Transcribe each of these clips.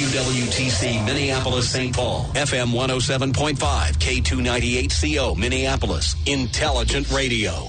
WWTC Minneapolis, St. Paul, FM 107.5, K298CO Minneapolis, Intelligent Radio.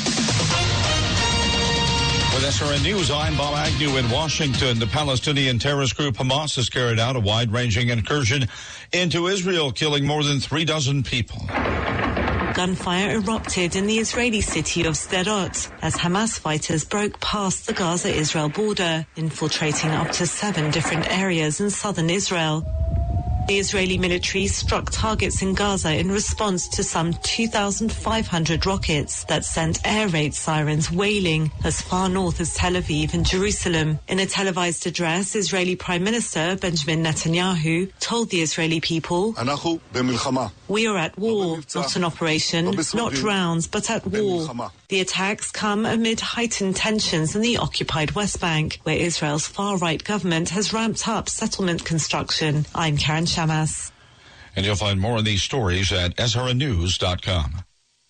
With SRN News, I'm Bob Agnew in Washington. The Palestinian terrorist group Hamas has carried out a wide-ranging incursion into Israel, killing more than 36 people. Gunfire erupted in the Israeli city of Sderot as Hamas fighters broke past the Gaza-Israel border, infiltrating up to 7 different areas in southern Israel. The Israeli military struck targets in Gaza in response to some 2,500 rockets that sent air raid sirens wailing as far north as Tel Aviv and Jerusalem. In a televised address, Israeli Prime Minister Benjamin Netanyahu told the Israeli people, "We are at war, not an operation, not rounds, but at war." The attacks come amid heightened tensions in the occupied West Bank, where Israel's far-right government has ramped up settlement construction. I'm Karen Shamas. And you'll find more of these stories at srnnews.com.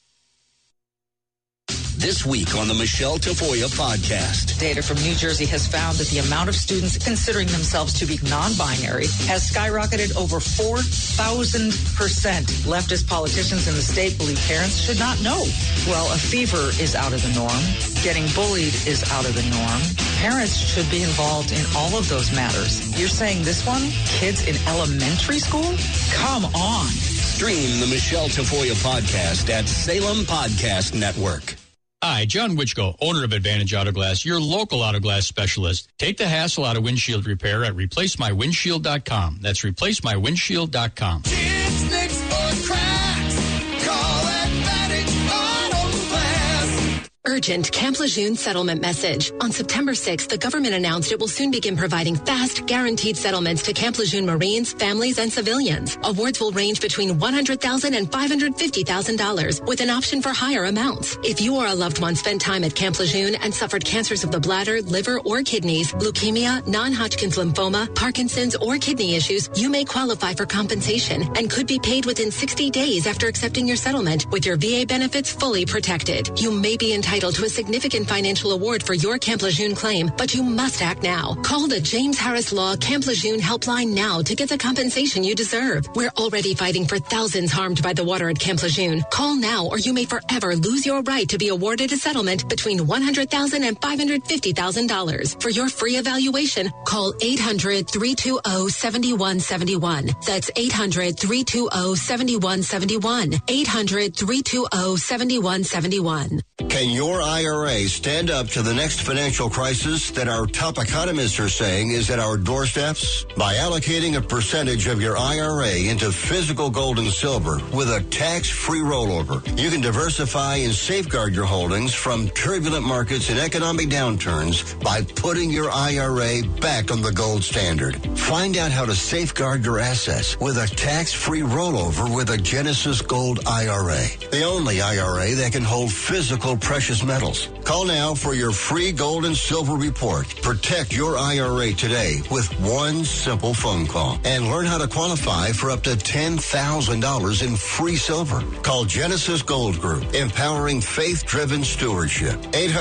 This week on the Michelle Tafoya podcast. Data from New Jersey has found that the amount of students considering themselves to be non-binary has skyrocketed over 4,000%. Leftist politicians in the state believe parents should not know. Well, a fever is out of the norm. Getting bullied is out of the norm. Parents should be involved in all of those matters. You're saying this one? Kids in elementary school? Come on. Stream the Michelle Tafoya podcast at Salem Podcast Network. Hi, John Wichko, owner of Advantage Auto Glass, your local auto glass specialist. Take the hassle out of windshield repair at ReplaceMyWindshield.com. That's ReplaceMyWindshield.com. Chips, nicks, or cracks, call Advantage Auto Glass. Urgent Camp Lejeune settlement message. On September 6th, the government announced it will soon begin providing fast, guaranteed settlements to Camp Lejeune Marines, families, and civilians. Awards will range between $100,000 and $550,000 with an option for higher amounts. If you or a loved one spent time at Camp Lejeune and suffered cancers of the bladder, liver, or kidneys, leukemia, non-Hodgkin's lymphoma, Parkinson's, or kidney issues, you may qualify for compensation and could be paid within 60 days after accepting your settlement with your VA benefits fully protected. You may be entitled to a significant financial award for your Camp Lejeune claim, but you must act now. Call the James Harris Law Camp Lejeune helpline now to get the compensation you deserve. We're already fighting for thousands harmed by the water at Camp Lejeune. Call now or you may forever lose your right to be awarded a settlement between $100,000 and $550,000. For your free evaluation, call 800-320-7171. That's 800-320-7171. 800-320-7171. Can your IRA stand up to the next financial crisis that our top economists are saying is at our doorsteps? By allocating a percentage of your IRA into physical gold and silver with a tax-free rollover, you can diversify and safeguard your holdings from turbulent markets and economic downturns by putting your IRA back on the gold standard. Find out how to safeguard your assets with a tax-free rollover with a Genesis Gold IRA, the only IRA that can hold physical precious metals. Call now for your free gold and silver report. Protect your IRA today with one simple phone call and learn how to qualify for up to $10,000 in free silver. Call Genesis Gold Group, empowering faith-driven stewardship.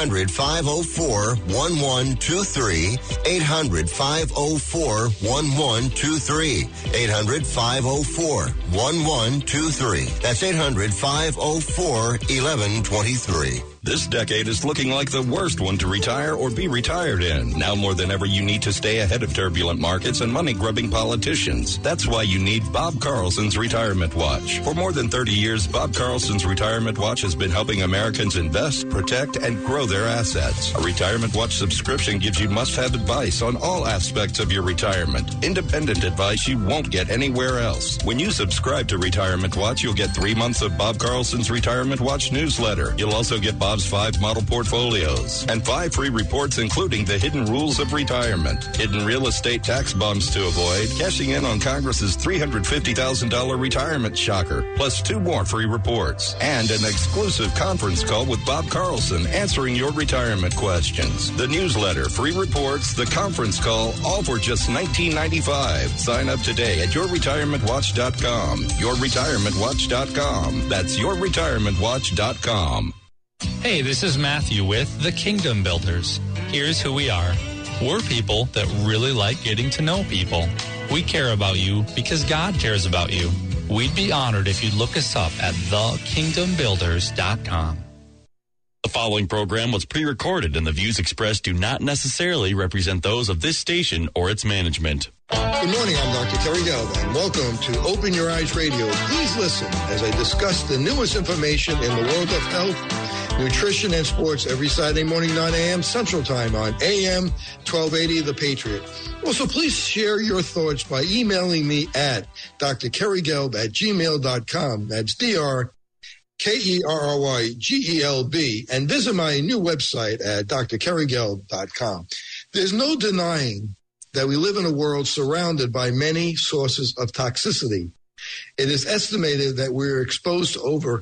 800-504-1123. 800-504-1123. 800-504-1123. That's 800-504-1123. This decade is looking like the worst one to retire or be retired in. Now more than ever, you need to stay ahead of turbulent markets and money-grubbing politicians. That's why you need Bob Carlson's Retirement Watch. For more than 30 years, Bob Carlson's Retirement Watch has been helping Americans invest, protect, and grow their assets. A Retirement Watch subscription gives you must-have advice on all aspects of your retirement. Independent advice you won't get anywhere else. When you subscribe to Retirement Watch, you'll get 3 months of Bob Carlson's Retirement Watch newsletter. You'll also get Bob's 5 model portfolios and 5 free reports, including the hidden rules of retirement, hidden real estate tax bumps to avoid, cashing in on Congress's $350,000 retirement shocker, plus 2 more free reports, and an exclusive conference call with Bob Carlson answering your retirement questions. The newsletter, free reports, the conference call, all for just $19.95. Sign up today at yourretirementwatch.com. Yourretirementwatch.com. That's yourretirementwatch.com. Hey, this is Matthew with The Kingdom Builders. Here's who we are. We're people that really like getting to know people. We care about you because God cares about you. We'd be honored if you'd look us up at thekingdombuilders.com. The following program was pre-recorded, and the views expressed do not necessarily represent those of this station or its management. Good morning, I'm Dr. Terry Galva, and welcome to Open Your Eyes Radio. Please listen as I discuss the newest information in the world of health, nutrition, and sports every Saturday morning, 9 a.m. Central Time on AM 1280 The Patriot. Also, please share your thoughts by emailing me at drkerrygelb@gmail.com. That's DrKerrygelb, and visit my new website at drkerrygelb.com. There's no denying that we live in a world surrounded by many sources of toxicity. It is estimated that we're exposed to over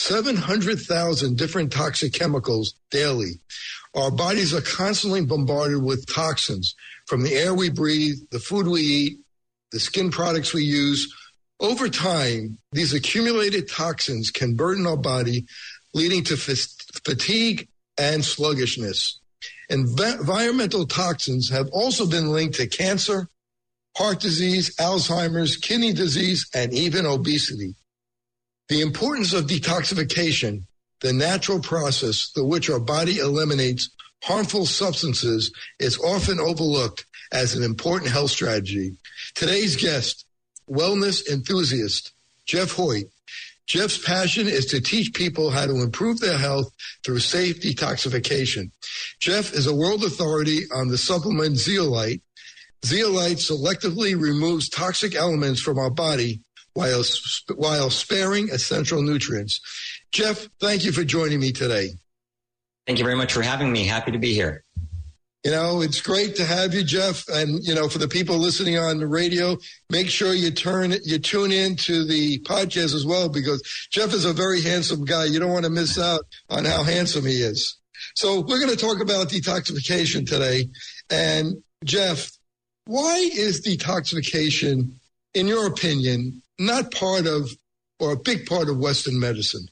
700,000 different toxic chemicals daily. Our bodies are constantly bombarded with toxins from the air we breathe, the food we eat, the skin products we use. Over time, these accumulated toxins can burden our body, leading to fatigue and sluggishness. Environmental toxins have also been linked to cancer, heart disease, Alzheimer's, kidney disease, and even obesity. The importance of detoxification, the natural process through which our body eliminates harmful substances, is often overlooked as an important health strategy. Today's guest, wellness enthusiast Jeff Hoyt. Jeff's passion is to teach people how to improve their health through safe detoxification. Jeff is a world authority on the supplement Zeolite. Zeolite selectively removes toxic elements from our body while sparing essential nutrients. Jeff, thank you for joining me today. Thank you very much for having me. Happy to be here. You know, it's great to have you, Jeff. And, you know, for the people listening on the radio, make sure you tune in to the podcast as well, because Jeff is a very handsome guy. You don't want to miss out on how handsome he is. So we're going to talk about detoxification today. And Jeff, why is detoxification, in your opinion, not part of or a big part of Western medicine?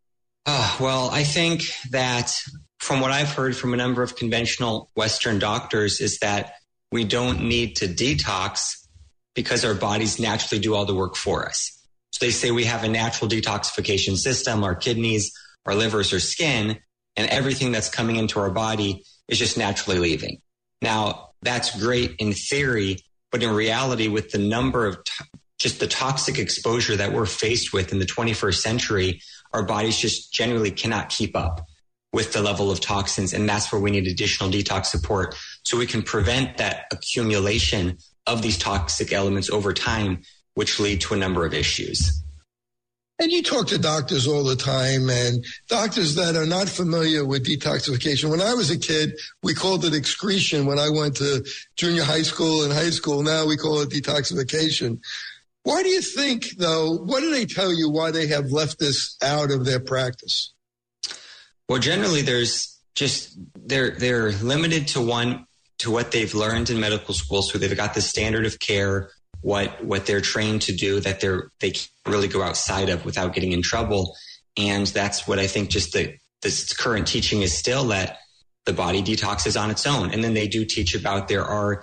Well, I think that from what I've heard from a number of conventional Western doctors is that we don't need to detox because our bodies naturally do all the work for us. So they say we have a natural detoxification system, our kidneys, our livers, our skin, and everything that's coming into our body is just naturally leaving. Now, that's great in theory, but in reality, with the number of just the toxic exposure that we're faced with in the 21st century, our bodies just generally cannot keep up with the level of toxins. And that's where we need additional detox support so we can prevent that accumulation of these toxic elements over time, which lead to a number of issues. And you talk to doctors all the time, and doctors that are not familiar with detoxification. When I was a kid, we called it excretion. When I went to junior high school and high school, now we call it detoxification. Why do you think, though, what do they tell you why they have left this out of their practice? Well, generally, there's just they're limited to what they've learned in medical school. So they've got the standard of care, what they're trained to do that they can't really go outside of without getting in trouble. And that's what I think just this current teaching is still, that the body detoxes on its own. And then they do teach about there are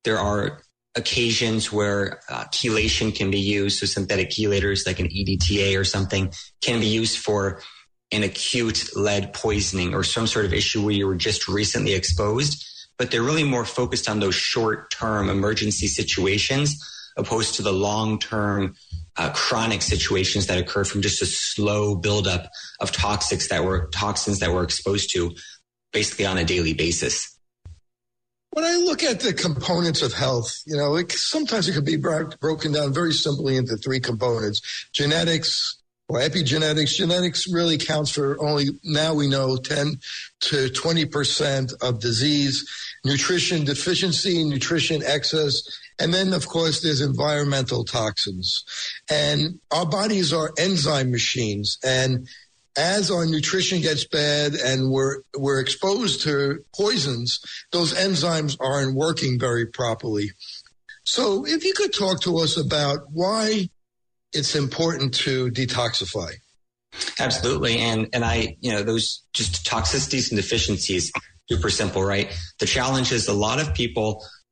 occasions where chelation can be used. So synthetic chelators like an EDTA or something can be used for an acute lead poisoning or some sort of issue where you were just recently exposed, but they're really more focused on those short-term emergency situations opposed to the long-term chronic situations that occur from just a slow buildup of toxins that we're exposed to basically on a daily basis. When I look at the components of health, you know, sometimes it could be broken down very simply into three components: genetics, or epigenetics. Genetics really counts for only, now we know, 10 to 20% of disease. Nutrition deficiency, nutrition excess, and then, of course, there's environmental toxins. And our bodies are enzyme machines. And as our nutrition gets bad and we're exposed to poisons, those enzymes aren't working very properly. So if you could talk to us about why it's important to detoxify. Absolutely. And those just toxicities and deficiencies, super simple, right? The challenge is a lot of people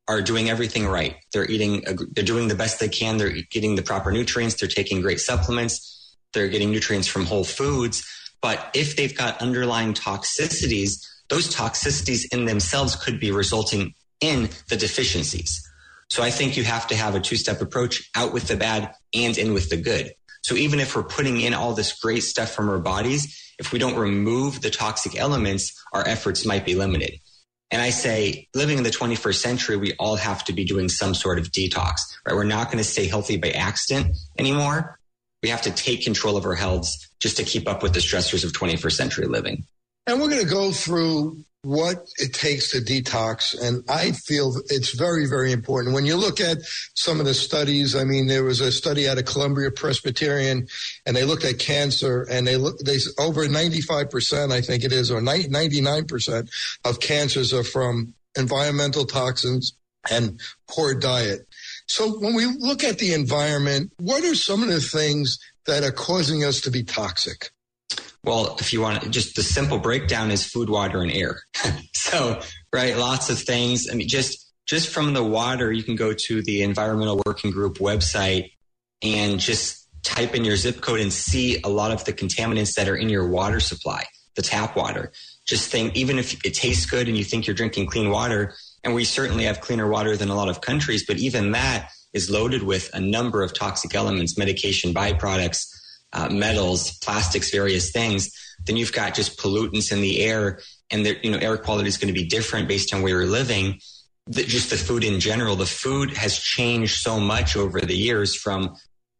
are doing everything right. They're doing the best they can. They're getting the proper nutrients. They're taking great supplements. They're getting nutrients from whole foods. But if they've got underlying toxicities, those toxicities in themselves could be resulting in the deficiencies. So I think you have to have a two-step approach, out with the bad and in with the good. So even if we're putting in all this great stuff from our bodies, if we don't remove the toxic elements, our efforts might be limited. And I say, living in the 21st century, we all have to be doing some sort of detox, right? We're not going to stay healthy by accident anymore. We have to take control of our healths just to keep up with the stressors of 21st century living. And we're going to go through what it takes to detox. And I feel it's very, very important. When you look at some of the studies, I mean, there was a study out of Columbia Presbyterian, and they looked at cancer, and they over 95%, I think it is, or 99% of cancers are from environmental toxins and poor diet. So when we look at the environment, what are some of the things that are causing us to be toxic? Well, if you want, just the simple breakdown is food, water, and air. So, right, lots of things. I mean, just from the water, you can go to the Environmental Working Group website and just type in your zip code and see a lot of the contaminants that are in your water supply, the tap water. Just think, even if it tastes good and you think you're drinking clean water, and we certainly have cleaner water than a lot of countries, but even that is loaded with a number of toxic elements, medication byproducts, metals, plastics, various things. Then you've got just pollutants in the air, and air quality is going to be different based on where you're living. Just the food in general, the food has changed so much over the years, from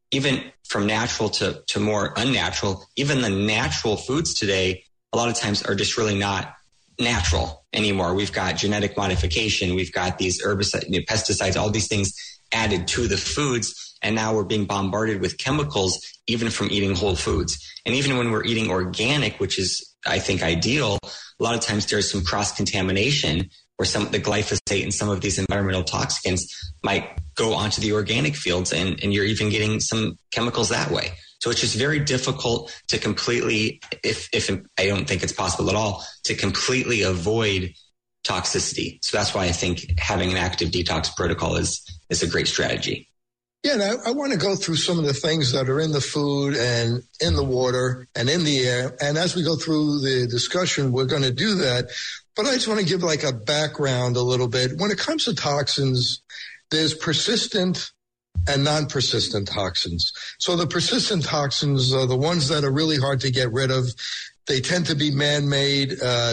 natural to more unnatural. Even the natural foods today, a lot of times, are just really not natural anymore. We've got genetic modification. We've got these herbicides, pesticides, all these things added to the foods. And now we're being bombarded with chemicals, even from eating whole foods. And even when we're eating organic, which is, I think, ideal, a lot of times there's some cross-contamination where the glyphosate and some of these environmental toxins might go onto the organic fields, and you're even getting some chemicals that way. So it's just very difficult to completely, if I don't think it's possible at all, to completely avoid toxicity. So that's why I think having an active detox protocol is a great strategy. Yeah, and I want to go through some of the things that are in the food and in the water and in the air. And as we go through the discussion, we're going to do that. But I just want to give like a background a little bit. When it comes to toxins, there's persistent and non-persistent toxins. So the persistent toxins are the ones that are really hard to get rid of. They tend to be man-made,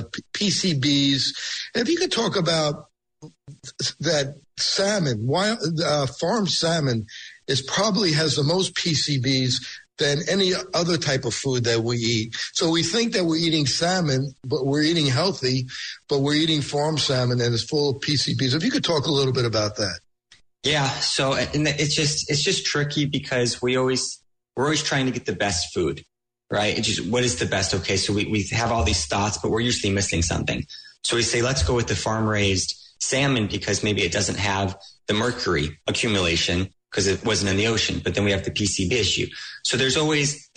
PCBs. And if you could talk about that salmon, farm salmon probably has the most PCBs than any other type of food that we eat. So we think that we're eating salmon, but we're eating healthy, but we're eating farm salmon and it's full of PCBs. If you could talk a little bit about that. Yeah. So it's just tricky because we're always trying to get the best food, right? It's just, what is the best? Okay. So we have all these thoughts, but we're usually missing something. So we say, let's go with the farm raised salmon because maybe it doesn't have the mercury accumulation because it wasn't in the ocean, but then we have the PCB issue. So there's always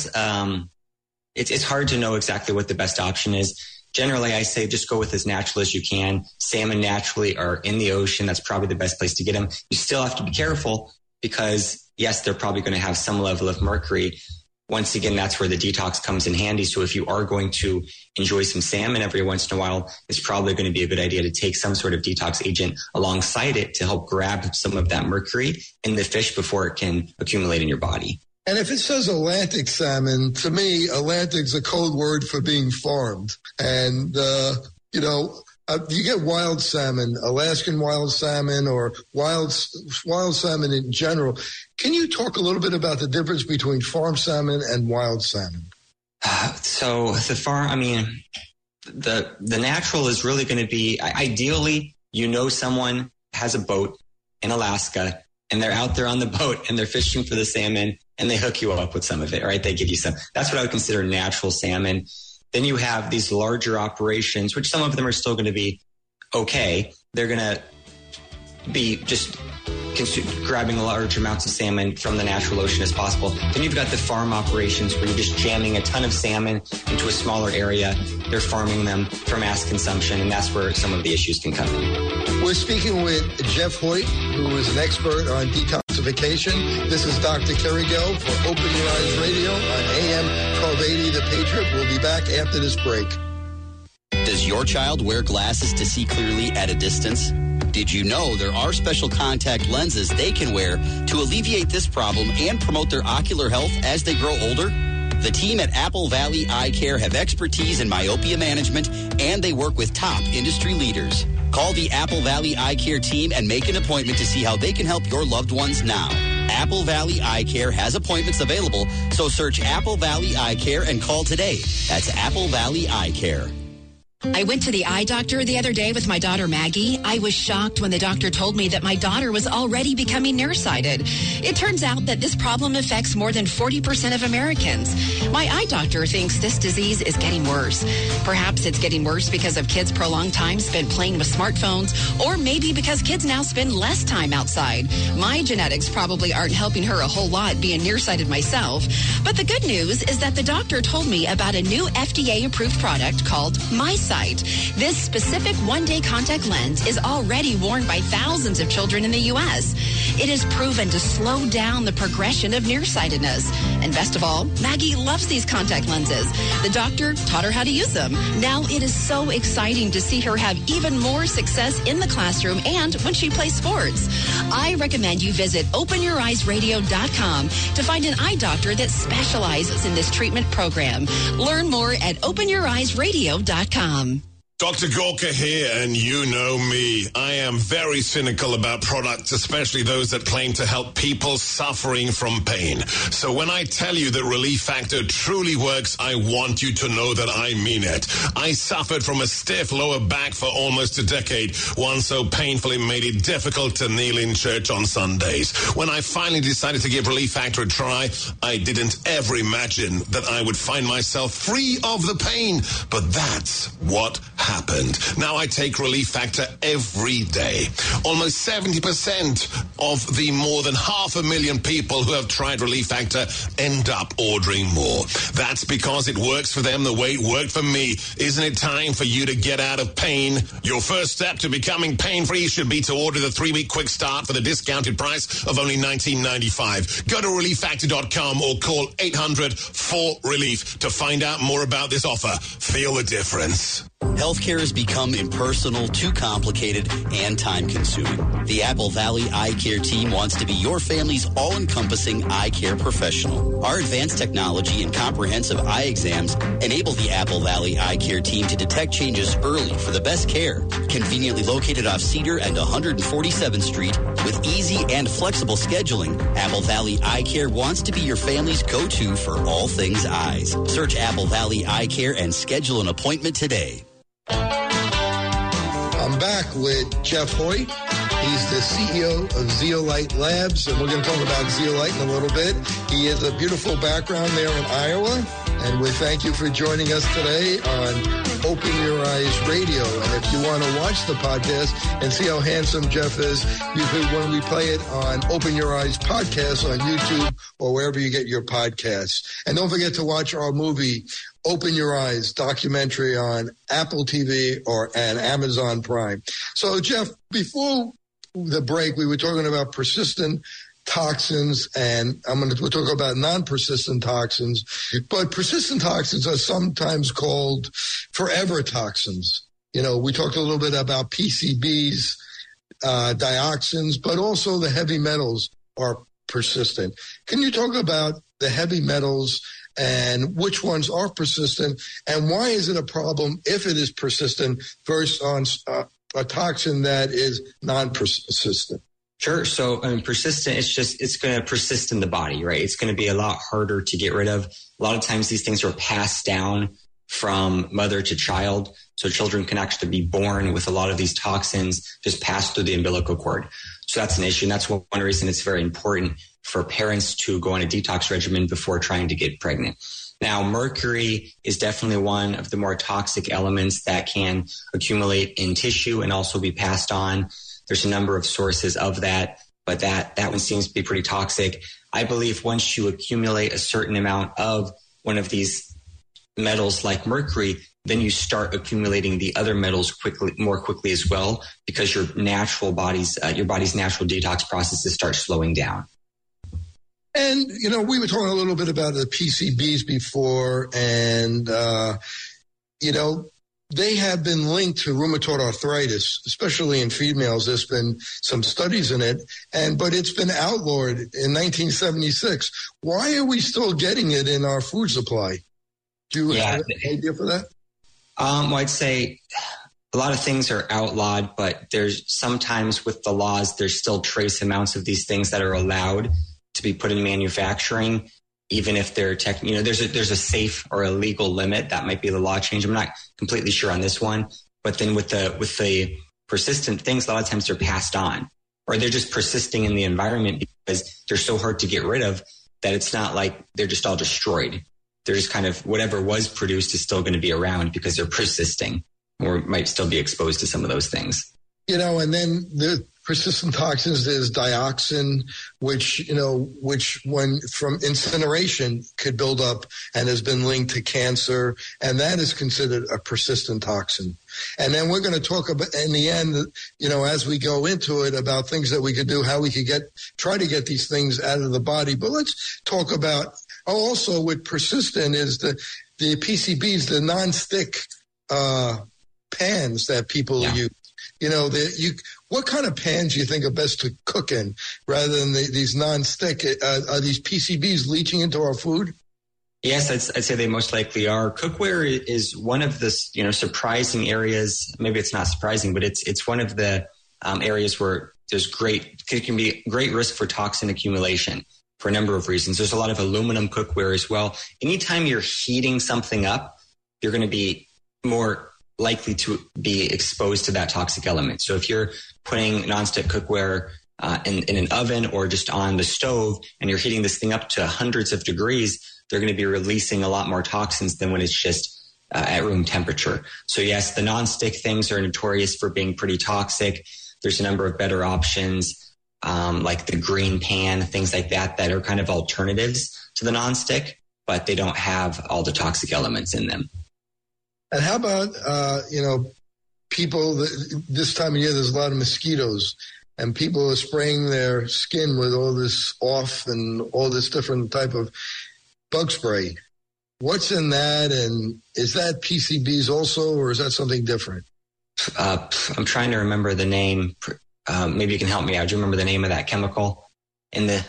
it's hard to know exactly what the best option is. Generally, I say just go with as natural as you can. Salmon naturally are in the ocean. That's probably the best place to get them. You still have to be careful because, yes, they're probably going to have some level of mercury. Once again, that's where the detox comes in handy. So if you are going to enjoy some salmon every once in a while, it's probably going to be a good idea to take some sort of detox agent alongside it to help grab some of that mercury in the fish before it can accumulate in your body. And if it says Atlantic salmon, to me, Atlantic's a code word for being farmed. And, you get wild salmon, Alaskan wild salmon or wild salmon in general. Can you talk a little bit about the difference between farm salmon and wild salmon? So the natural is really going to be, ideally, someone has a boat in Alaska and they're out there on the boat and they're fishing for the salmon and they hook you up with some of it, right? They give you some. That's what I would consider natural salmon. Then you have these larger operations, which some of them are still going to be okay. They're going to be just grabbing large amounts of salmon from the natural ocean as possible. Then you've got the farm operations where you're just jamming a ton of salmon into a smaller area. They're farming them for mass consumption, and that's where some of the issues can come in. We're speaking with Jeff Hoyt, who is an expert on detoxification. This is Dr. Kerry Gell for Open Your Eyes Radio on AM 1280 The Patriot. We'll be back after this break. Does your child wear glasses to see clearly at a distance? Did you know there are special contact lenses they can wear to alleviate this problem and promote their ocular health as they grow older? The team at Apple Valley Eye Care have expertise in myopia management, and they work with top industry leaders. Call the Apple Valley Eye Care team and make an appointment to see how they can help your loved ones now. Apple Valley Eye Care has appointments available, so search Apple Valley Eye Care and call today. That's Apple Valley Eye Care. I went to the eye doctor the other day with my daughter Maggie. I was shocked when the doctor told me that my daughter was already becoming nearsighted. It turns out that this problem affects more than 40% of Americans. My eye doctor thinks this disease is getting worse. Perhaps it's getting worse because of kids' prolonged time spent playing with smartphones, or maybe because kids now spend less time outside. My genetics probably aren't helping her a whole lot being nearsighted myself. But the good news is that the doctor told me about a new FDA-approved product called MySight. This specific one-day contact lens is already worn by thousands of children in the U.S. It is proven to slow down the progression of nearsightedness. And best of all, Maggie loves these contact lenses. The doctor taught her how to use them. Now it is so exciting to see her have even more success in the classroom and when she plays sports. I recommend you visit OpenYourEyesRadio.com to find an eye doctor that specializes in this treatment program. Learn more at OpenYourEyesRadio.com. Dr. Gorka here, and you know me. I am very cynical about products, especially those that claim to help people suffering from pain. So when I tell you that Relief Factor truly works, I want you to know that I mean it. I suffered from a stiff lower back for almost a decade, one so painful it made it difficult to kneel in church on Sundays. When I finally decided to give Relief Factor a try, I didn't ever imagine that I would find myself free of the pain. But that's what happened. Now I take Relief Factor every day. Almost 70% of the more than 500,000 people who have tried Relief Factor end up ordering more. That's because it works for them the way it worked for me. Isn't it time for you to get out of pain? Your first step to becoming pain-free should be to order the 3-week quick start for the discounted price of only $19.95. Go to ReliefFactor.com or call 800-4RELIEF to find out more about this offer. Feel the difference. Healthcare has become impersonal, too complicated, and time-consuming. The Apple Valley Eye Care team wants to be your family's all-encompassing eye care professional. Our advanced technology and comprehensive eye exams enable the Apple Valley Eye Care team to detect changes early for the best care. Conveniently located off Cedar and 147th Street with easy and flexible scheduling, Apple Valley Eye Care wants to be your family's go-to for all things eyes. Search Apple Valley Eye Care and schedule an appointment today. I'm back with Jeff Hoyt. He's the CEO of Zeolite Labs, and we're going to talk about Zeolite in a little bit. He has a beautiful background there in Iowa, and we thank you for joining us today on Open Your Eyes Radio. And if you want to watch the podcast and see how handsome Jeff is, you could, when we play it on Open Your Eyes podcast on YouTube or wherever you get your podcasts. And don't forget to watch our movie, Open Your Eyes documentary on Apple TV and Amazon Prime. So, Jeff, before the break, we were talking about persistent toxins, and we'll talk about non-persistent toxins. But persistent toxins are sometimes called forever toxins. You know, we talked a little bit about PCBs, dioxins, but also the heavy metals are persistent. Can you talk about the heavy metals and which ones are persistent, and why is it a problem if it is persistent versus on a toxin that is non-persistent? Sure. So, persistent, it's going to persist in the body, right? It's going to be a lot harder to get rid of. A lot of times these things are passed down from mother to child. So children can actually be born with a lot of these toxins just passed through the umbilical cord. So that's an issue. And that's one reason it's very important for parents to go on a detox regimen before trying to get pregnant. Now, mercury is definitely one of the more toxic elements that can accumulate in tissue and also be passed on. There's a number of sources of that, but that one seems to be pretty toxic. I believe once you accumulate a certain amount of one of these metals like mercury, then you start accumulating the other metals more quickly as well, because your body's natural detox processes start slowing down. And, we were talking a little bit about the PCBs before, and, they have been linked to rheumatoid arthritis, especially in females. There's been some studies in it, but it's been outlawed in 1976. Why are we still getting it in our food supply? Do you have an idea for that? I'd say a lot of things are outlawed, but there's sometimes with the laws, there's still trace amounts of these things that are allowed to be put in manufacturing, even if they're there's a safe or a legal limit. That might be the law change. I'm not completely sure on this one, but then with the persistent things, a lot of times they're passed on, or they're just persisting in the environment because they're so hard to get rid of that it's not like they're just all destroyed. They're just kind of whatever was produced is still going to be around because they're persisting, or might still be exposed to some of those things. And then the persistent toxins, there's dioxin, which when from incineration could build up and has been linked to cancer. And that is considered a persistent toxin. And then we're going to talk about, in the end, as we go into it, about things that we could do, how we could try to get these things out of the body. But let's talk about, also with persistent is the PCBs, the non-stick pans that people use. What kind of pans do you think are best to cook in rather than these non-stick? Are these PCBs leaching into our food? Yes, I'd say they most likely are. Cookware is one of the surprising areas. Maybe it's not surprising, but it's one of the areas where it can be great risk for toxin accumulation for a number of reasons. There's a lot of aluminum cookware as well. Anytime you're heating something up, you're going to be more likely to be exposed to that toxic element. So if you're putting nonstick cookware in an oven or just on the stove and you're heating this thing up to hundreds of degrees, they're going to be releasing a lot more toxins than when it's just at room temperature. So yes, the nonstick things are notorious for being pretty toxic. There's a number of better options like the green pan, things like that are kind of alternatives to the nonstick, but they don't have all the toxic elements in them. And how about, people, this time of year, there's a lot of mosquitoes, and people are spraying their skin with all this off and all this different type of bug spray. What's in that, and is that PCBs also, or is that something different? I'm trying to remember the name. Maybe you can help me out. Do you remember the name of that chemical in the...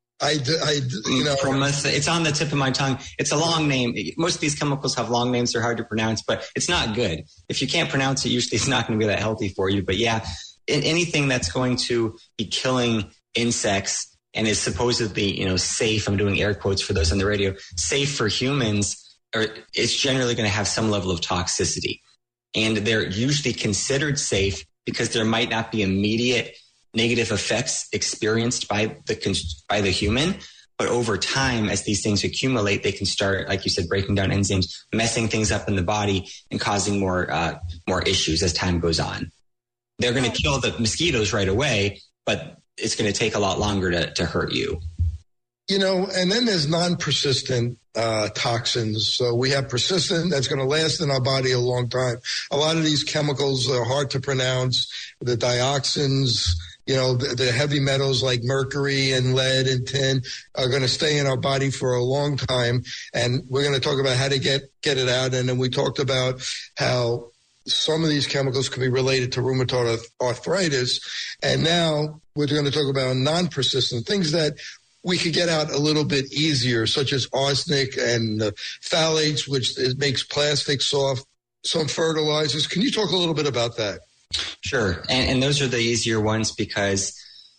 it's on the tip of my tongue. It's a long name. Most of these chemicals have long names. They're hard to pronounce, but it's not good. If you can't pronounce it, usually it's not going to be that healthy for you. But yeah, anything that's going to be killing insects and is supposedly, safe, I'm doing air quotes for those on the radio, safe for humans, it's generally going to have some level of toxicity. And they're usually considered safe because there might not be immediate negative effects experienced by the human, but over time, as these things accumulate, they can start, like you said, breaking down enzymes, messing things up in the body, and causing more issues as time goes on. They're going to kill the mosquitoes right away, but it's going to take a lot longer to hurt you. And then there's non-persistent toxins. So we have persistent that's going to last in our body a long time. A lot of these chemicals are hard to pronounce. The dioxins, the heavy metals like mercury and lead and tin are going to stay in our body for a long time. And we're going to talk about how to get it out. And then we talked about how some of these chemicals can be related to rheumatoid arthritis. And now we're going to talk about non-persistent things that we could get out a little bit easier, such as arsenic and phthalates, which makes plastic soft, some fertilizers. Can you talk a little bit about that? Sure. And those are the easier ones because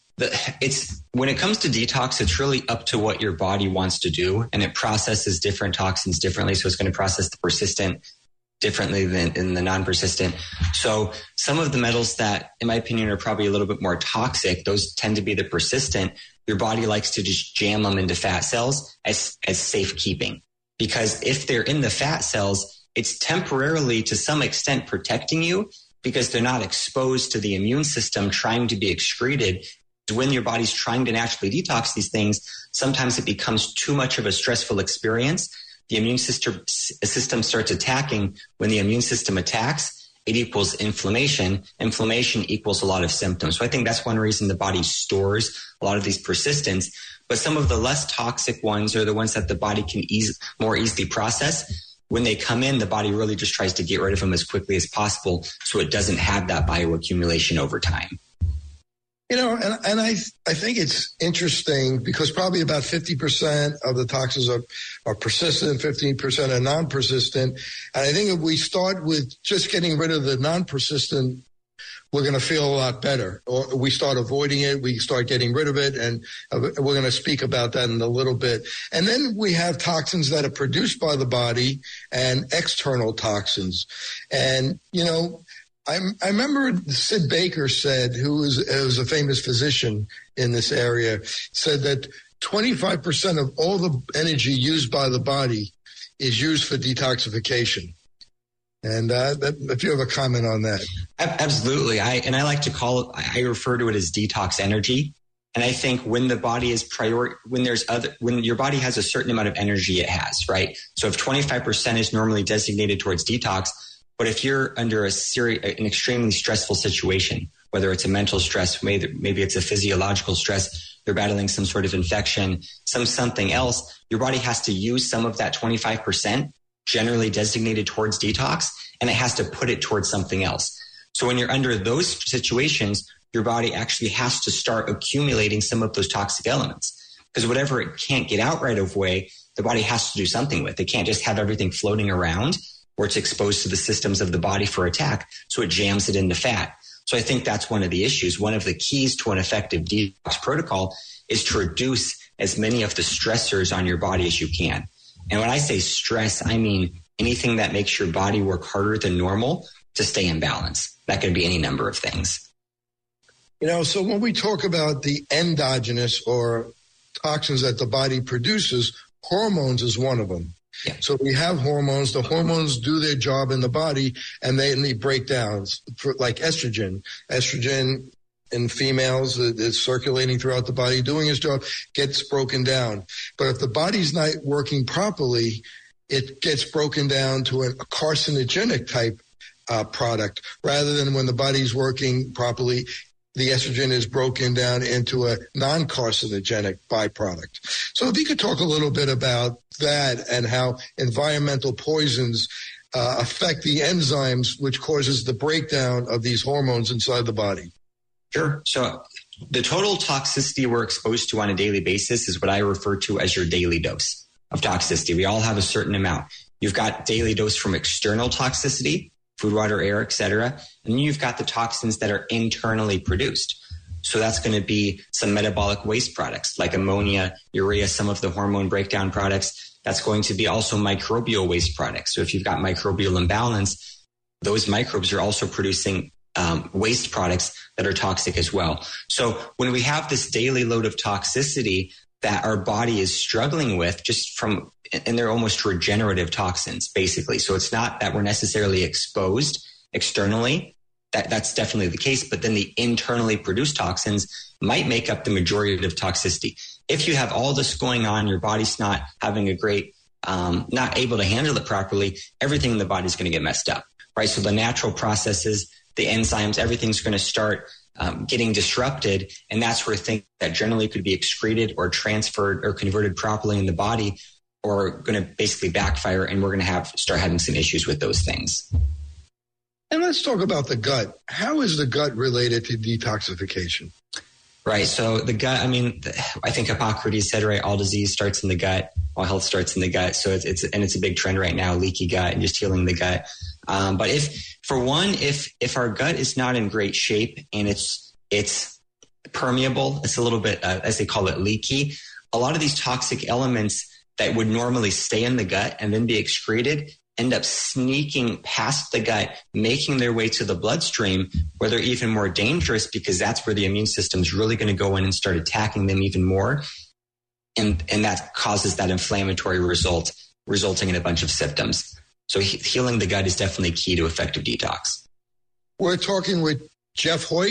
when it comes to detox, it's really up to what your body wants to do, and it processes different toxins differently. So it's going to process the persistent differently than in the non-persistent. So some of the metals that, in my opinion, are probably a little bit more toxic, those tend to be the persistent. Your body likes to just jam them into fat cells as safekeeping, because if they're in the fat cells, it's temporarily to some extent protecting you because they're not exposed to the immune system trying to be excreted. When your body's trying to naturally detox these things, sometimes it becomes too much of a stressful experience the immune system starts attacking. When the immune system attacks, it equals inflammation. Inflammation equals a lot of symptoms. So I think that's one reason the body stores a lot of these persistence. But some of the less toxic ones are the ones that the body can more easily process. When they come in, the body really just tries to get rid of them as quickly as possible so it doesn't have that bioaccumulation over time. You know, and I think it's interesting because probably about 50% of the toxins are persistent, 15% are non-persistent. And I think if we start with just getting rid of the non-persistent, we're going to feel a lot better. Or we start avoiding it, we start getting rid of it, and we're going to speak about that in a little bit. And then we have toxins that are produced by the body and external toxins. And, you know, I remember Sid Baker said, who was a famous physician in this area, said that 25% of all the energy used by the body is used for detoxification. And if you have a comment on that. Absolutely. I refer to it as detox energy. And I think when the body is when your body has a certain amount of energy it has, right? So if 25% is normally designated towards detox, but if you're under an extremely stressful situation, whether it's a mental stress, maybe it's a physiological stress, you're battling some sort of infection, something else, your body has to use some of that 25% generally designated towards detox, and it has to put it towards something else. So when you're under those situations, your body actually has to start accumulating some of those toxic elements, because whatever it can't get out right away, the body has to do something with. It can't just have everything floating around where it's exposed to the systems of the body for attack, so it jams it into fat. So I think that's one of the issues. One of the keys to an effective detox protocol is to reduce as many of the stressors on your body as you can. And when I say stress, I mean anything that makes your body work harder than normal to stay in balance. That could be any number of things. You know, so when we talk about the endogenous or toxins that the body produces, hormones is one of them. Yeah. So we have hormones. The hormones do their job in the body, and they break down, like estrogen. Estrogen in females is circulating throughout the body, doing its job, gets broken down. But if the body's not working properly, it gets broken down to a carcinogenic type product, rather than when the body's working properly, the estrogen is broken down into a non-carcinogenic byproduct. So if you could talk a little bit about that and how environmental poisons affect the enzymes, which causes the breakdown of these hormones inside the body. Sure. So the total toxicity we're exposed to on a daily basis is what I refer to as your daily dose of toxicity. We all have a certain amount. You've got daily dose from external toxicity, food, water, air, etc. And then you've got the toxins that are internally produced. So that's going to be some metabolic waste products like ammonia, urea, some of the hormone breakdown products. That's going to be also microbial waste products. So if you've got microbial imbalance, those microbes are also producing waste products that are toxic as well. So when we have this daily load of toxicity that our body is struggling with and they're almost regenerative toxins, basically. So it's not that we're necessarily exposed externally. That's definitely the case. But then the internally produced toxins might make up the majority of toxicity. If you have all this going on, your body's not having a great, not able to handle it properly, everything in the body is going to get messed up, right? So the natural processes, the enzymes, everything's going to start getting disrupted. And that's where things that generally could be excreted or transferred or converted properly in the body are going to basically backfire, and we're going to start having some issues with those things. And let's talk about the gut. How is the gut related to detoxification? Right. So the gut, I think Hippocrates said, right, all disease starts in the gut, all health starts in the gut. So it's a big trend right now, leaky gut and just healing the gut. But if our gut is not in great shape and it's permeable, it's a little bit, as they call it, leaky, a lot of these toxic elements that would normally stay in the gut and then be excreted end up sneaking past the gut, making their way to the bloodstream, where they're even more dangerous, because that's where the immune system is really going to go in and start attacking them even more. And that causes that inflammatory result, resulting in a bunch of symptoms. So healing the gut is definitely key to effective detox. We're talking with Jeff Hoyt,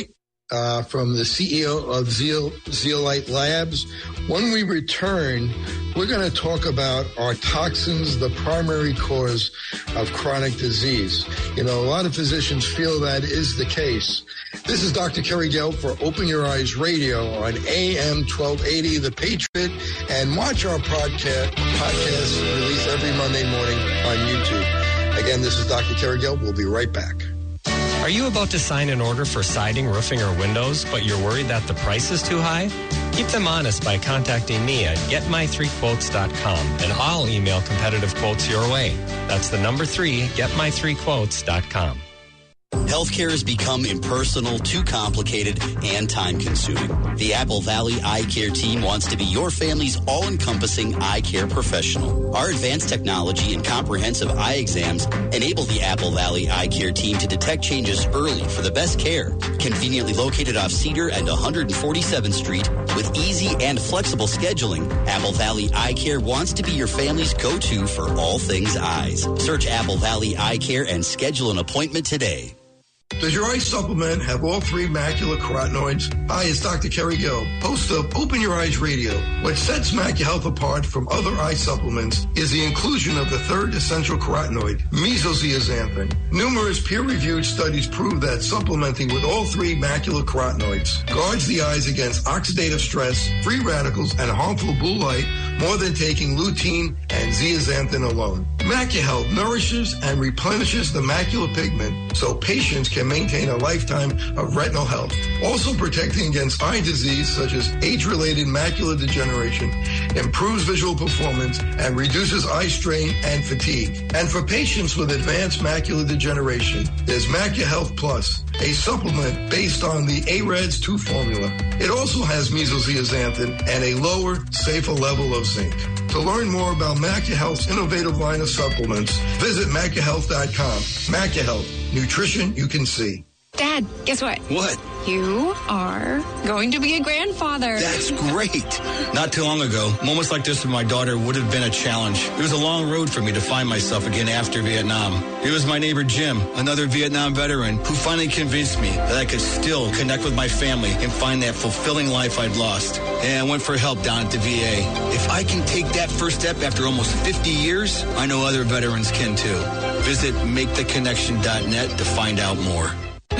from the CEO of Zeolite Labs. When we return, we're going to talk about, are toxins the primary cause of chronic disease? You know, a lot of physicians feel that is the case. This is Dr. Kerry Gelb for Open Your Eyes Radio on AM 1280, The Patriot, and watch our podcast released every Monday morning on YouTube. Again, this is Dr. Kerry Gelb. We'll be right back. Are you about to sign an order for siding, roofing, or windows, but you're worried that the price is too high? Keep them honest by contacting me at getmy3quotes.com, and I'll email competitive quotes your way. That's the number 3, getmy3quotes.com. Healthcare has become impersonal, too complicated, and time-consuming. The Apple Valley Eye Care team wants to be your family's all-encompassing eye care professional. Our advanced technology and comprehensive eye exams enable the Apple Valley Eye Care team to detect changes early for the best care. Conveniently located off Cedar and 147th Street with easy and flexible scheduling, Apple Valley Eye Care wants to be your family's go-to for all things eyes. Search Apple Valley Eye Care and schedule an appointment today. Does your eye supplement have all 3 macular carotenoids? Hi, it's Dr. Kerry Gelb, host of Open Your Eyes Radio. What sets MacuHealth apart from other eye supplements is the inclusion of the 3rd essential carotenoid, mesozeaxanthin. Numerous peer-reviewed studies prove that supplementing with all 3 macular carotenoids guards the eyes against oxidative stress, free radicals, and harmful blue light more than taking lutein and zeaxanthin alone. MacuHealth nourishes and replenishes the macular pigment so patients can maintain a lifetime of retinal health, also protecting against eye disease such as age-related macular degeneration, improves visual performance, and reduces eye strain and fatigue. And for patients with advanced macular degeneration, there's MacuHealth Plus, a supplement based on the AREDS 2 formula. It also has mesozeaxanthin and a lower, safer level of zinc. To learn more about MacuHealth's innovative line of supplements, visit MacuHealth.com. MacuHealth, nutrition you can see. Dad, guess what? What? You are going to be a grandfather. That's great. Not too long ago, moments like this with my daughter would have been a challenge. It was a long road for me to find myself again after Vietnam. It was my neighbor Jim, another Vietnam veteran, who finally convinced me that I could still connect with my family and find that fulfilling life I'd lost. And I went for help down at the VA. If I can take that first step after almost 50 years, I know other veterans can too. Visit MakeTheConnection.net to find out more.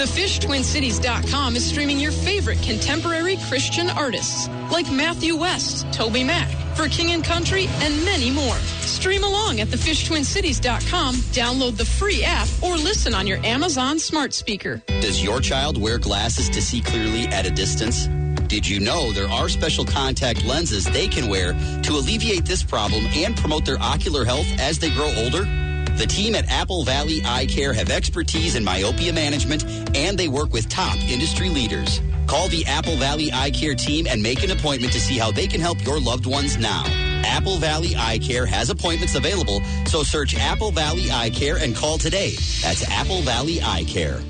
TheFishTwinCities.com is streaming your favorite contemporary Christian artists like Matthew West, Toby Mac, For King and Country, and many more. Stream along at TheFishTwinCities.com, download the free app, or listen on your Amazon smart speaker. Does your child wear glasses to see clearly at a distance? Did you know there are special contact lenses they can wear to alleviate this problem and promote their ocular health as they grow older? The team at Apple Valley Eye Care have expertise in myopia management, and they work with top industry leaders. Call the Apple Valley Eye Care team and make an appointment to see how they can help your loved ones now. Apple Valley Eye Care has appointments available, so search Apple Valley Eye Care and call today. That's Apple Valley Eye Care.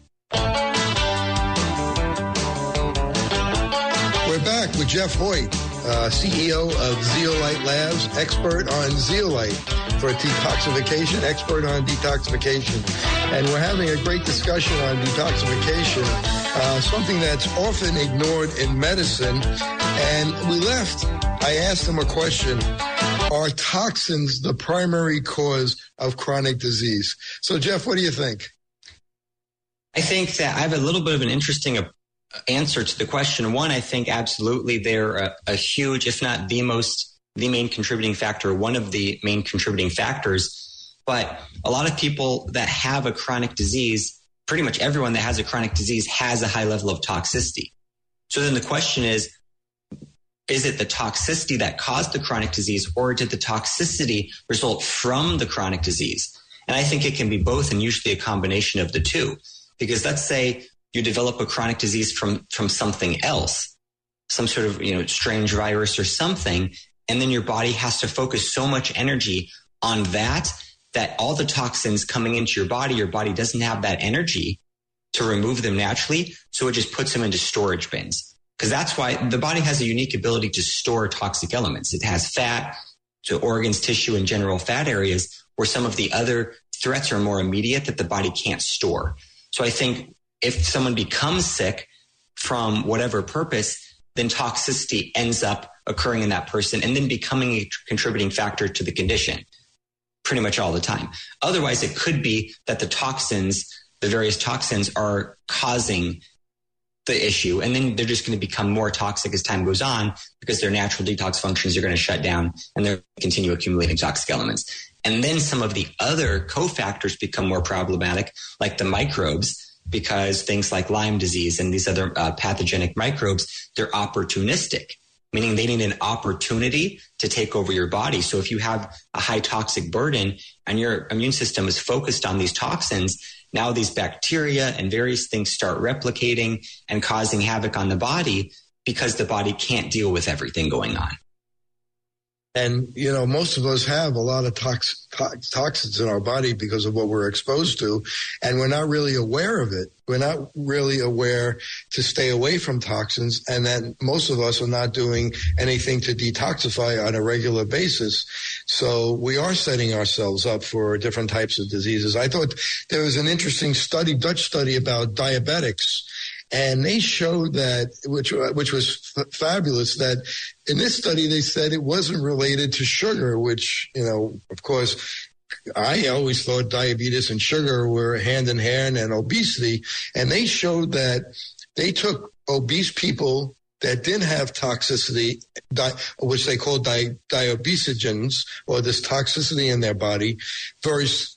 We're back with Jeff Hoyt, CEO of Zeolite Labs, expert on zeolite for detoxification, expert on detoxification. And we're having a great discussion on detoxification, something that's often ignored in medicine. And I asked him a question: are toxins the primary cause of chronic disease? So, Jeff, what do you think? I think that I have a little bit of an interesting answer to the question. One, I think absolutely they're a huge, if not the main contributing factor, one of the main contributing factors. But a lot of people that have a chronic disease, pretty much everyone that has a chronic disease has a high level of toxicity. So then the question is it the toxicity that caused the chronic disease, or did the toxicity result from the chronic disease? And I think it can be both, and usually a combination of the two. Because let's say you develop a chronic disease from something else, some sort of strange virus or something, and then your body has to focus so much energy on that all the toxins coming into your body doesn't have that energy to remove them naturally, so it just puts them into storage bins. Because that's why the body has a unique ability to store toxic elements. It has fat, so organs, tissue, and general fat areas, where some of the other threats are more immediate that the body can't store. So I think if someone becomes sick from whatever purpose, then toxicity ends up occurring in that person and then becoming a contributing factor to the condition pretty much all the time. Otherwise, it could be that the various toxins are causing the issue, and then they're just going to become more toxic as time goes on because their natural detox functions are going to shut down and they're going to continue accumulating toxic elements. And then some of the other cofactors become more problematic, like the microbes, because things like Lyme disease and these other pathogenic microbes, they're opportunistic, meaning they need an opportunity to take over your body. So if you have a high toxic burden and your immune system is focused on these toxins, now these bacteria and various things start replicating and causing havoc on the body because the body can't deal with everything going on. And, most of us have a lot of toxins in our body because of what we're exposed to, and we're not really aware of it. We're not really aware to stay away from toxins, and then most of us are not doing anything to detoxify on a regular basis. So we are setting ourselves up for different types of diseases. I thought there was an interesting study, Dutch study about diabetics. And they showed that, which was fabulous, that in this study, they said it wasn't related to sugar, which, of course, I always thought diabetes and sugar were hand in hand, and obesity. And they showed that they took obese people that didn't have toxicity, which they call diabesogens, or this toxicity in their body, versus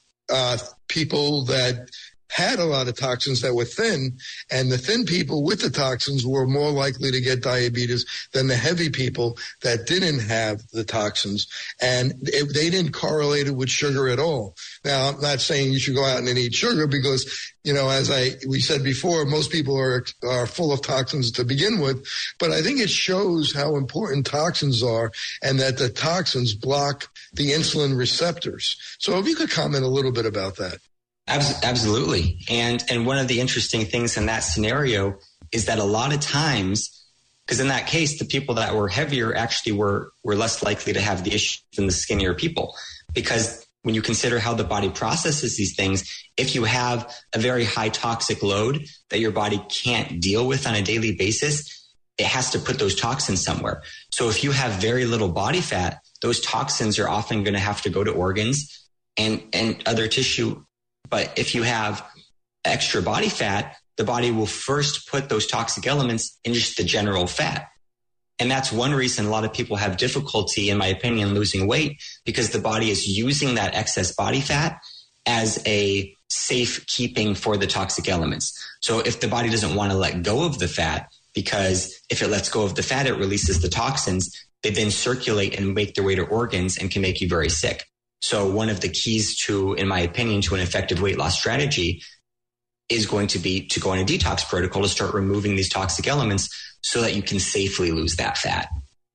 people that had a lot of toxins that were thin, and the thin people with the toxins were more likely to get diabetes than the heavy people that didn't have the toxins. And they didn't correlate it with sugar at all. Now, I'm not saying you should go out and eat sugar because, as we said before, most people are full of toxins to begin with. But I think it shows how important toxins are and that the toxins block the insulin receptors. So if you could comment a little bit about that. Absolutely. And one of the interesting things in that scenario is that a lot of times, because in that case, the people that were heavier actually were less likely to have the issue than the skinnier people. Because when you consider how the body processes these things, if you have a very high toxic load that your body can't deal with on a daily basis, it has to put those toxins somewhere. So if you have very little body fat, those toxins are often going to have to go to organs and other tissue. But if you have extra body fat, the body will first put those toxic elements in just the general fat. And that's one reason a lot of people have difficulty, in my opinion, losing weight, because the body is using that excess body fat as a safekeeping for the toxic elements. So if the body doesn't want to let go of the fat, because if it lets go of the fat, it releases the toxins, they then circulate and make their way to organs and can make you very sick. So one of the keys to, in my opinion, to an effective weight loss strategy is going to be to go on a detox protocol to start removing these toxic elements so that you can safely lose that fat.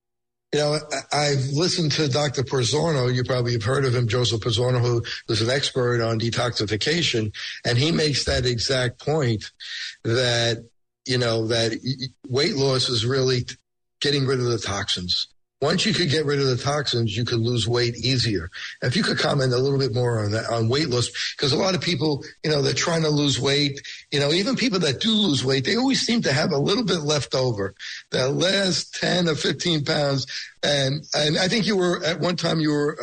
I've listened to Dr. Pizzorno. You probably have heard of him, Joseph Pizzorno, who is an expert on detoxification. And he makes that exact point that, that weight loss is really getting rid of the toxins. Once you could get rid of the toxins, you could lose weight easier. If you could comment a little bit more on that, on weight loss, because a lot of people, they're trying to lose weight. Even people that do lose weight, they always seem to have a little bit left over. That last 10 or 15 pounds. And I think at one time you were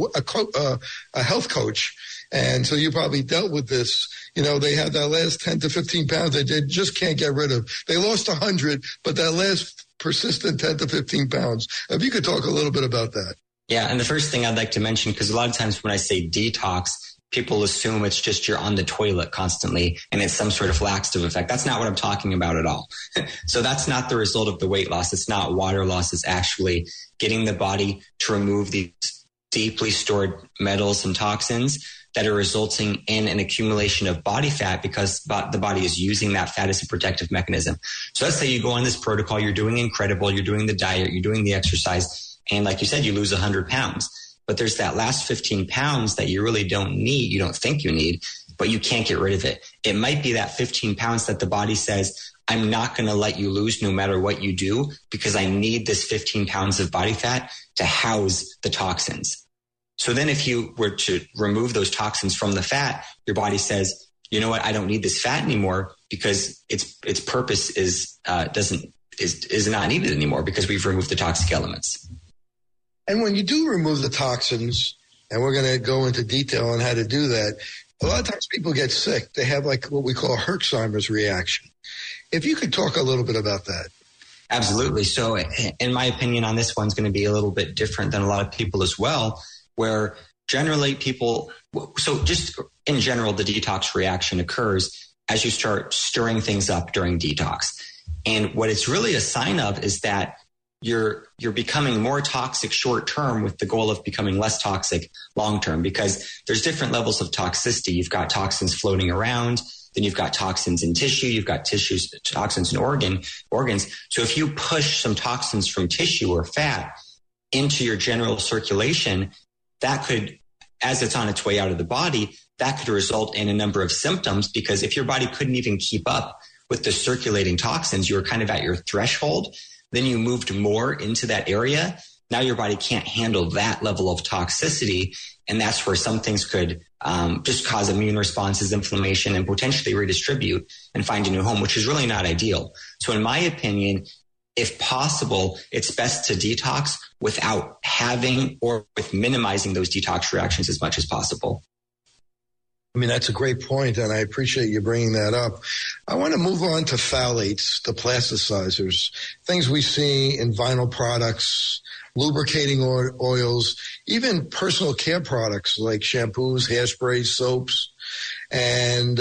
a health coach. And so you probably dealt with this. They have that last 10 to 15 pounds that they just can't get rid of. They lost 100, but that last persistent 10 to 15 pounds. If you could talk a little bit about that. Yeah. And the first thing I'd like to mention, because a lot of times when I say detox, people assume it's just you're on the toilet constantly and it's some sort of laxative effect. That's not what I'm talking about at all. So that's not the result of the weight loss. It's not water loss. It's actually getting the body to remove these deeply stored metals and toxins that are resulting in an accumulation of body fat because the body is using that fat as a protective mechanism. So let's say you go on this protocol, you're doing incredible, you're doing the diet, you're doing the exercise, and like you said, you lose 100 pounds. But there's that last 15 pounds that you really don't need, you don't think you need, but you can't get rid of it. It might be that 15 pounds that the body says, I'm not going to let you lose no matter what you do because I need this 15 pounds of body fat to house the toxins. So then if you were to remove those toxins from the fat, your body says, you know what, I don't need this fat anymore because its purpose is not needed anymore because we've removed the toxic elements. And when you do remove the toxins, and we're going to go into detail on how to do that, a lot of times people get sick. They have like what we call Herxheimer's reaction. If you could talk a little bit about that. Absolutely. So in my opinion on this one's going to be a little bit different than a lot of people as well, where generally so just in general, the detox reaction occurs as you start stirring things up during detox. And what it's really a sign of is that you're becoming more toxic short term with the goal of becoming less toxic long term, because there's different levels of toxicity. You've got toxins floating around, then you've got toxins in tissue, you've got toxins in organs. So if you push some toxins from tissue or fat into your general circulation, that could, as it's on its way out of the body, that could result in a number of symptoms, because if your body couldn't even keep up with the circulating toxins, you were kind of at your threshold. Then you moved more into that area. Now your body can't handle that level of toxicity. And that's where some things could just cause immune responses, inflammation, and potentially redistribute and find a new home, which is really not ideal. So in my opinion, if possible, it's best to detox without having or with minimizing those detox reactions as much as possible. I mean, that's a great point, and I appreciate you bringing that up. I want to move on to phthalates, the plasticizers, things we see in vinyl products, lubricating oils, even personal care products like shampoos, hairsprays, soaps. And,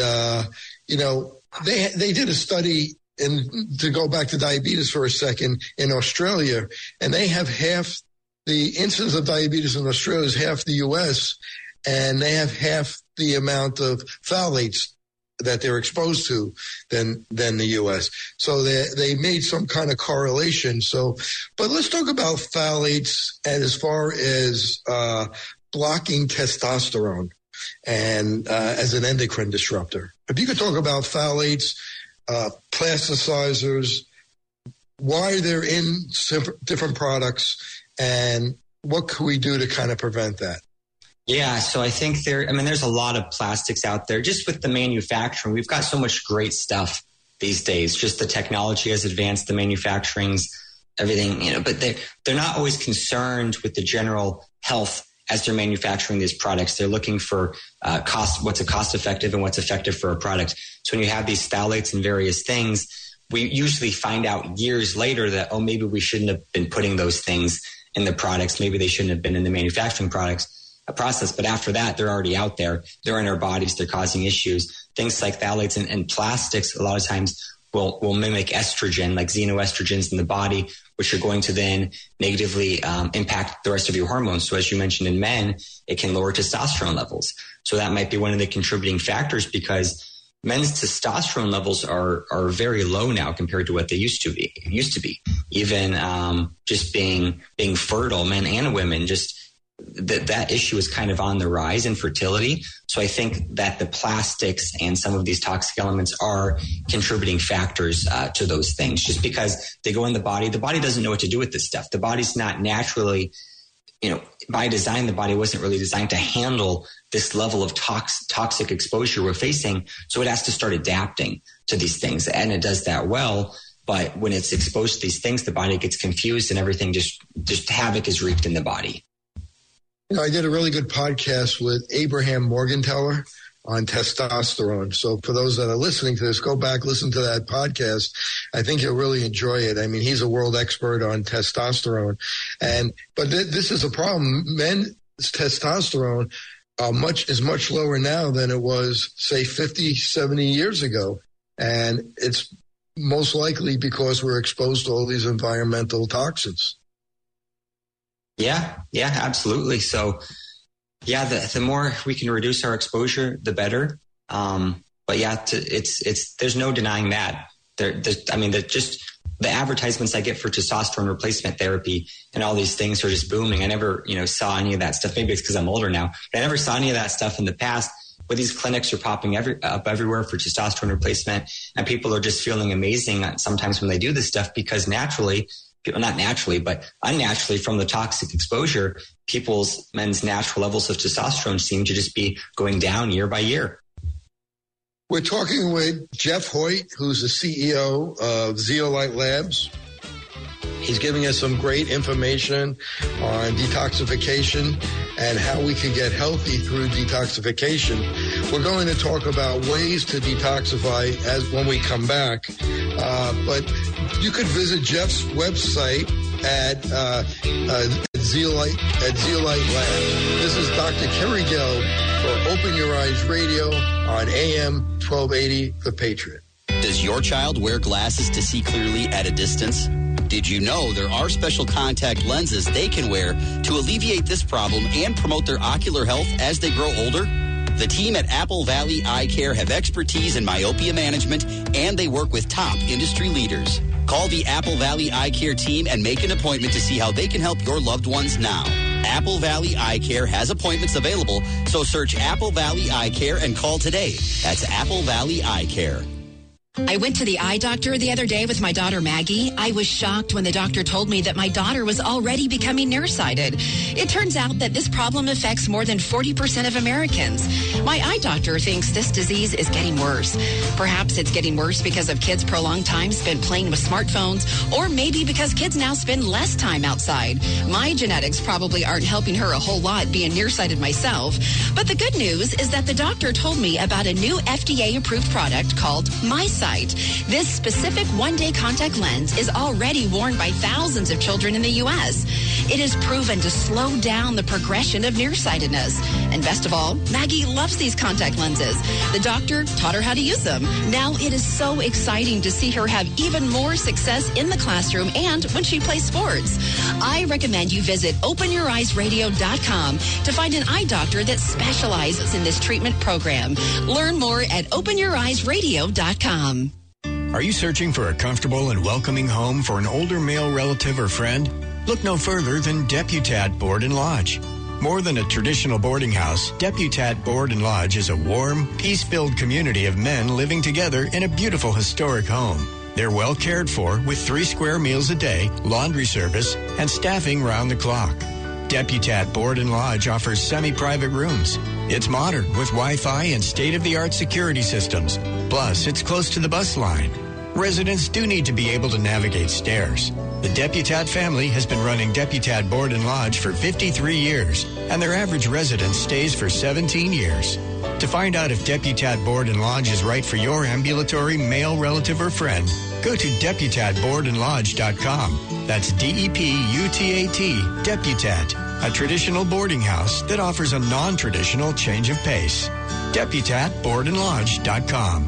they did a study, and to go back to diabetes for a second, in Australia, and they have the incidence of diabetes in Australia is half the U.S., and they have half the amount of phthalates that they're exposed to than the U.S. So they made some kind of correlation. But let's talk about phthalates and as far as blocking testosterone and as an endocrine disruptor. If you could talk about phthalates, plasticizers, why they're in different products, and what can we do to kind of prevent that? Yeah, so I think there's a lot of plastics out there. Just with the manufacturing, we've got so much great stuff these days. Just the technology has advanced, the manufacturing's, everything, but they're not always concerned with the general health as they're manufacturing these products. They're looking for what's a cost effective and what's effective for a product. So when you have these phthalates and various things, we usually find out years later that, maybe we shouldn't have been putting those things in the products. Maybe they shouldn't have been in the manufacturing process. But after that, they're already out there. They're in our bodies. They're causing issues. Things like phthalates and plastics a lot of times will mimic estrogen, like xenoestrogens in the body, which are going to then negatively impact the rest of your hormones. So as you mentioned in men, it can lower testosterone levels. So that might be one of the contributing factors, because men's testosterone levels are very low now compared to what they used to be. Even just being fertile, men and women, just that issue is kind of on the rise in fertility. So I think that the plastics and some of these toxic elements are contributing factors to those things, just because they go in the body. The body doesn't know what to do with this stuff. The body's not naturally, by design, the body wasn't really designed to handle this level of toxic exposure we're facing. So it has to start adapting to these things, and it does that well. But when it's exposed to these things, the body gets confused and everything just havoc is wreaked in the body. I did a really good podcast with Abraham Morgenthaler on testosterone. So for those that are listening to this, go back, listen to that podcast. I think you'll really enjoy it. I mean, he's a world expert on testosterone. But this is a problem. Men's testosterone is much lower now than it was, say, 50, 70 years ago. And it's most likely because we're exposed to all these environmental toxins. Yeah, absolutely. So, the more we can reduce our exposure, the better. But there's no denying that. The advertisements I get for testosterone replacement therapy and all these things are just booming. I never, saw any of that stuff. Maybe it's because I'm older now. But I never saw any of that stuff in the past. But these clinics are popping up everywhere for testosterone replacement, and people are just feeling amazing sometimes when they do this stuff, because not naturally, but unnaturally from the toxic exposure, men's natural levels of testosterone seem to just be going down year by year. We're talking with Jeff Hoyt, who's the CEO of Zeolite Labs. He's giving us some great information on detoxification and how we can get healthy through detoxification. We're going to talk about ways to detoxify when we come back. But you could visit Jeff's website at Zeolite Labs. This is Dr. Kerry Gelb for Open Your Eyes Radio on AM 1280, The Patriot. Does your child wear glasses to see clearly at a distance? Did you know there are special contact lenses they can wear to alleviate this problem and promote their ocular health as they grow older? The team at Apple Valley Eye Care have expertise in myopia management, and they work with top industry leaders. Call the Apple Valley Eye Care team and make an appointment to see how they can help your loved ones now. Apple Valley Eye Care has appointments available, so search Apple Valley Eye Care and call today. That's Apple Valley Eye Care. I went to the eye doctor the other day with my daughter Maggie. I was shocked when the doctor told me that my daughter was already becoming nearsighted. It turns out that this problem affects more than 40% of Americans. My eye doctor thinks this disease is getting worse. Perhaps it's getting worse because of kids' prolonged time spent playing with smartphones, or maybe because kids now spend less time outside. My genetics probably aren't helping her a whole lot being nearsighted myself. But the good news is that the doctor told me about a new FDA-approved product called MySight. This specific one-day contact lens is already worn by thousands of children in the U.S. It is proven to slow down the progression of nearsightedness. And best of all, Maggie loves these contact lenses. The doctor taught her how to use them. Now it is so exciting to see her have even more success in the classroom and when she plays sports. I recommend you visit OpenYourEyesRadio.com to find an eye doctor that specializes in this treatment program. Learn more at OpenYourEyesRadio.com. Are you searching for a comfortable and welcoming home for an older male relative or friend? Look no further than Deputat Board and Lodge. More than a traditional boarding house, Deputat Board and Lodge is a warm, peace-filled community of men living together in a beautiful historic home. They're well cared for with 3 square meals a day, laundry service, and staffing round the clock. Deputat Board and Lodge offers semi-private rooms. It's modern with Wi-Fi and state-of-the-art security systems. Plus, it's close to the bus line. Residents do need to be able to navigate stairs. The Deputat family has been running Deputat Board and Lodge for 53 years, and their average resident stays for 17 years. To find out if Deputat Board and Lodge is right for your ambulatory male relative or friend, go to DeputatBoardandLodge.com. That's DEPUTAT, Deputat, a traditional boarding house that offers a non-traditional change of pace. DeputatBoardandLodge.com.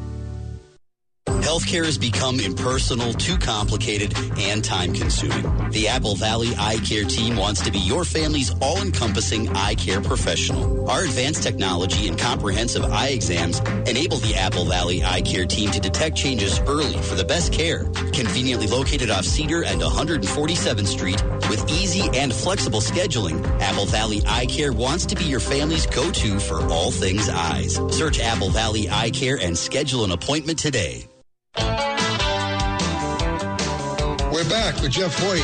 Healthcare has become impersonal, too complicated, and time-consuming. The Apple Valley Eye Care team wants to be your family's all-encompassing eye care professional. Our advanced technology and comprehensive eye exams enable the Apple Valley Eye Care team to detect changes early for the best care. Conveniently located off Cedar and 147th Street with easy and flexible scheduling, Apple Valley Eye Care wants to be your family's go-to for all things eyes. Search Apple Valley Eye Care and schedule an appointment today. We're back with Jeff Hoyt,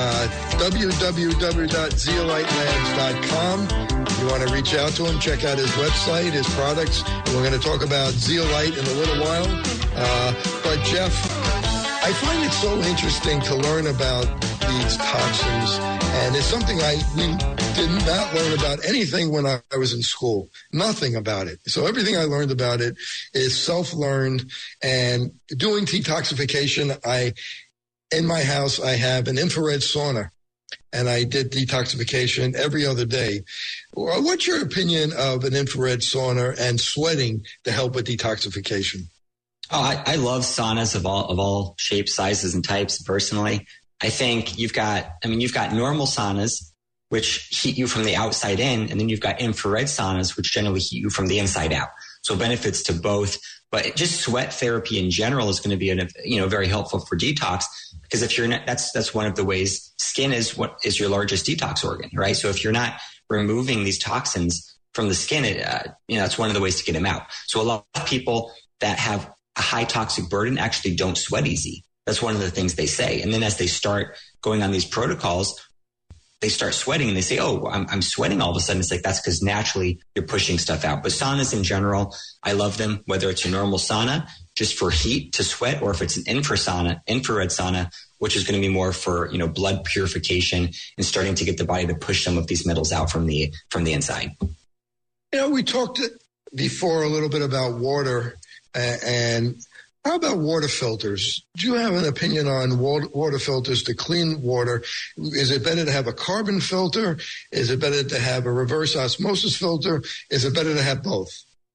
www.zeolitelabs.com. If you want to reach out to him, check out his website, his products. We're going to talk about Zeolite in a little while. But Jeff, I find it so interesting to learn about these toxins, and it's something we did not learn about anything when I was in school. Nothing about it. So everything I learned about it is self-learned. And doing detoxification, in my house, I have an infrared sauna, and I did detoxification every other day. What's your opinion of an infrared sauna and sweating to help with detoxification? Oh, I love saunas of all shapes, sizes, and types. Personally, I think you've got normal saunas, which heat you from the outside in, and then you've got infrared saunas, which generally heat you from the inside out. So benefits to both. But just sweat therapy in general is going to be very helpful for detox, because if you're not, that's one of the ways. Skin is your largest detox organ, right? So if you're not removing these toxins from the skin, it's one of the ways to get them out. So a lot of people that have a high toxic burden actually don't sweat easy. That's one of the things they say. And then as they start going on these protocols, they start sweating and they say, oh, I'm sweating all of a sudden. It's like, that's because naturally you're pushing stuff out. But saunas in general, I love them, whether it's a normal sauna just for heat to sweat, or if it's an infrared sauna, which is going to be more for, blood purification and starting to get the body to push some of these metals out from the inside. We talked before a little bit about water, and how about water filters? Do you have an opinion on water filters to clean water? Is it better to have a carbon filter? Is it better to have a reverse osmosis filter? Is it better to have both?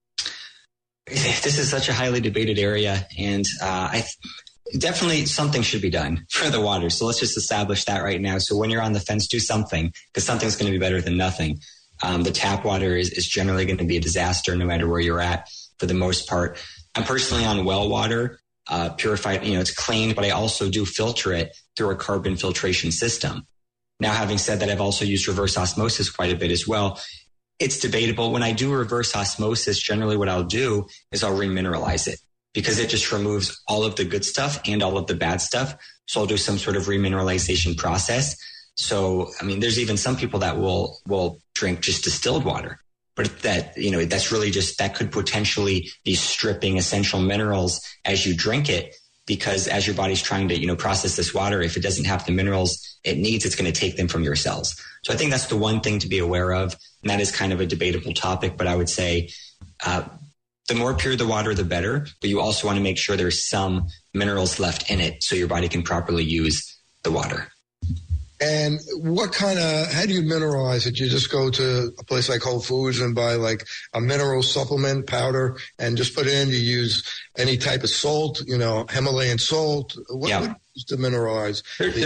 This is such a highly debated area, and definitely something should be done for the water. So let's just establish that right now. So when you're on the fence, do something, because something's going to be better than nothing. The tap water is generally going to be a disaster no matter where you're at for the most part. I'm personally on well water, purified, it's clean, but I also do filter it through a carbon filtration system. Now, having said that, I've also used reverse osmosis quite a bit as well. It's debatable. When I do reverse osmosis, generally what I'll do is I'll remineralize it, because it just removes all of the good stuff and all of the bad stuff. So I'll do some sort of remineralization process. So, there's even some people that will drink just distilled water. But that's really just, that could potentially be stripping essential minerals as you drink it, because as your body's trying to, process this water, if it doesn't have the minerals it needs, it's going to take them from your cells. So I think that's the one thing to be aware of. And that is kind of a debatable topic, but I would say, the more pure the water, the better. But you also want to make sure there's some minerals left in it so your body can properly use the water. And how do you mineralize it? You just go to a place like Whole Foods and buy like a mineral supplement powder and just put it in. You use any type of salt, Himalayan salt. What would you use to mineralize?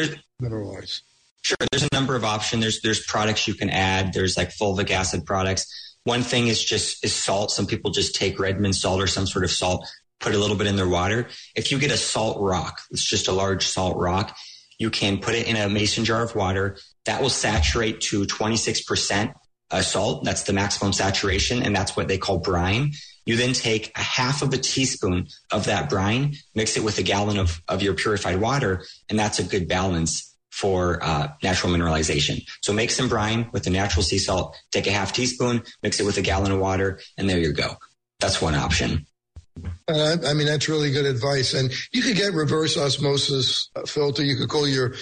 Sure. There's a number of options. There's products you can add. There's like fulvic acid products. One thing is salt. Some people just take Redmond salt or some sort of salt, put a little bit in their water. If you get a salt rock, it's just a large salt rock, you can put it in a mason jar of water. That will saturate to 26% salt. That's the maximum saturation, and that's what they call brine. You then take a half of a teaspoon of that brine, mix it with a gallon of your purified water, and that's a good balance for natural mineralization. So make some brine with the natural sea salt, take a half teaspoon, mix it with a gallon of water, and there you go. That's one option. That's really good advice. And you could get reverse osmosis filter. You could call your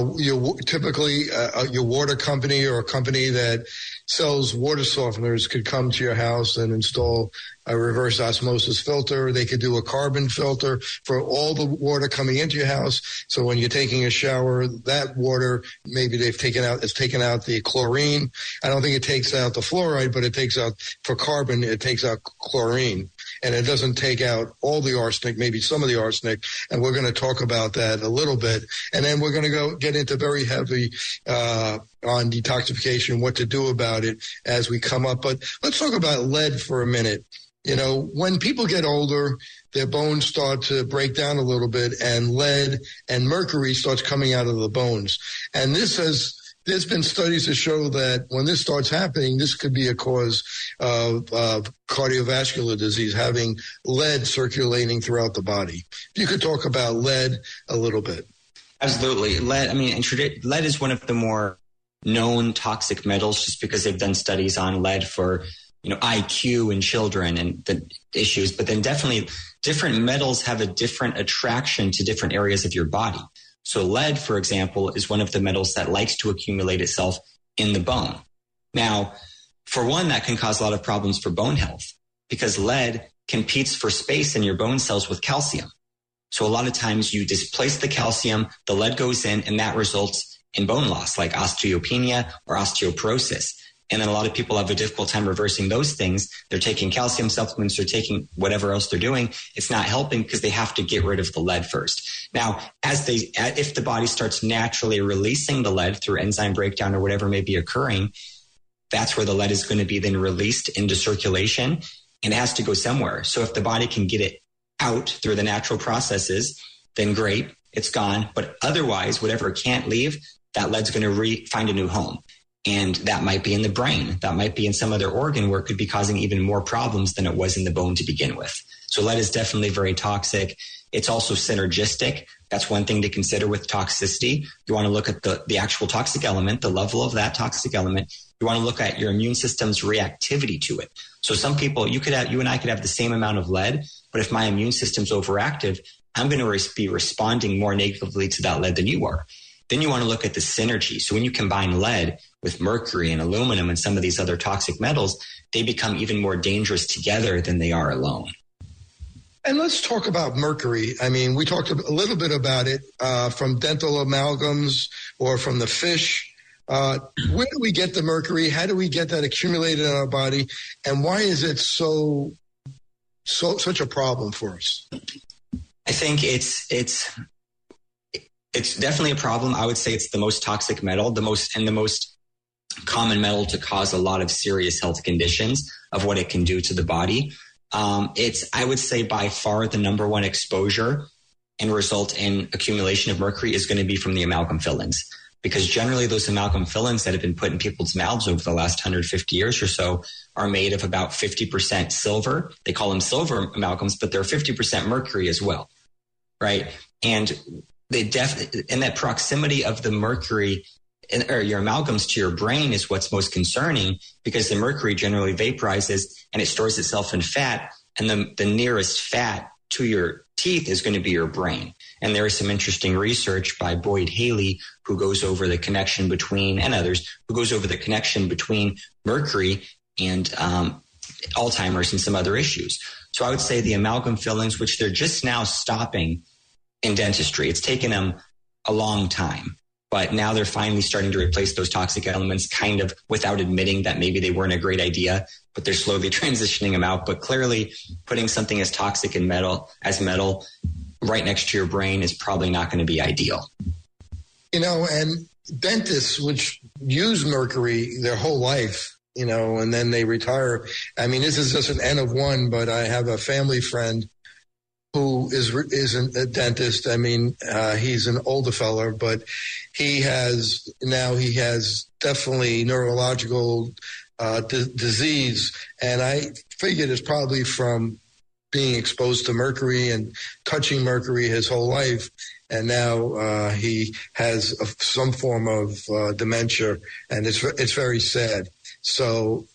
water company, or a company that sells water softeners could come to your house and install a reverse osmosis filter. They could do a carbon filter for all the water coming into your house. So when you're taking a shower, that water, maybe it's taken out the chlorine. I don't think it takes out the fluoride, but it takes out, for carbon, it takes out chlorine. And it doesn't take out all the arsenic, maybe some of the arsenic. And we're going to talk about that a little bit. And then we're going to get into very heavy on detoxification, what to do about it as we come up. But let's talk about lead for a minute. When people get older, their bones start to break down a little bit, and lead and mercury starts coming out of the bones. And there's been studies that show that when this starts happening, this could be a cause of cardiovascular disease, having lead circulating throughout the body. If you could talk about lead a little bit. Absolutely. Lead is one of the more known toxic metals, just because they've done studies on lead for, IQ in children and the issues. But then definitely different metals have a different attraction to different areas of your body. So lead, for example, is one of the metals that likes to accumulate itself in the bone. Now, for one, that can cause a lot of problems for bone health, because lead competes for space in your bone cells with calcium. So a lot of times you displace the calcium, the lead goes in, and that results in bone loss, like osteopenia or osteoporosis. And then a lot of people have a difficult time reversing those things. They're taking calcium supplements, they're taking whatever else they're doing. It's not helping because they have to get rid of the lead first. Now, if the body starts naturally releasing the lead through enzyme breakdown or whatever may be occurring, that's where the lead is going to be then released into circulation, and it has to go somewhere. So if the body can get it out through the natural processes, then great, it's gone. But otherwise, whatever it can't leave, that lead's going to find a new home. And that might be in the brain. That might be in some other organ where it could be causing even more problems than it was in the bone to begin with. So lead is definitely very toxic. It's also synergistic. That's one thing to consider with toxicity. You want to look at the actual toxic element, the level of that toxic element. You want to look at your immune system's reactivity to it. So some people, you and I could have the same amount of lead, but if my immune system's overactive, I'm going to be responding more negatively to that lead than you are. Then you want to look at the synergy. So when you combine lead with mercury and aluminum and some of these other toxic metals, they become even more dangerous together than they are alone. And let's talk about mercury. I mean, we talked a little bit about it from dental amalgams or from the fish. Where do we get the mercury? How do we get that accumulated in our body? And why is it such a problem for us? I think it's definitely a problem. I would say it's the most toxic metal, the most common metal to cause a lot of serious health conditions of what it can do to the body. It's, I would say, by far the number one exposure and result in accumulation of mercury is going to be from the amalgam fillings, because generally those amalgam fillings that have been put in people's mouths over the last 150 years or so are made of about 50% silver. They call them silver amalgams, but they're 50% mercury as well, right? And in that proximity of the mercury or your amalgams to your brain is what's most concerning, because the mercury generally vaporizes and it stores itself in fat. And the nearest fat to your teeth is going to be your brain. And there is some interesting research by Boyd Haley, who goes over the connection between, and others, who goes over the connection between mercury and Alzheimer's and some other issues. So I would say the amalgam fillings, which they're just now stopping in dentistry, it's taken them a long time. But now they're finally starting to replace those toxic elements kind of without admitting that maybe they weren't a great idea, but they're slowly transitioning them out. But clearly putting something as toxic as metal right next to your brain is probably not going to be ideal. You know, and dentists, which use mercury their whole life, you know, and then they retire. I mean, this is just an N of one, but I have a family friend who is a dentist. I mean, he's an older fella, but he has definitely neurological disease. And I figured it's probably from being exposed to mercury and touching mercury his whole life. And now he has some form of dementia, and it's very sad. So,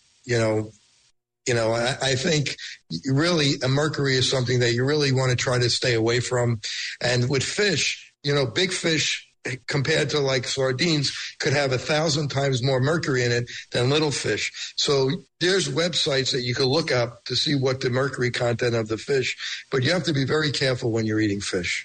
I think really a mercury is something that you really want to try to stay away from. And with fish, big fish compared to like sardines could have 1,000 times more mercury in it than little fish. So there's websites that you can look up to see what the mercury content of the fish, but you have to be very careful when you're eating fish.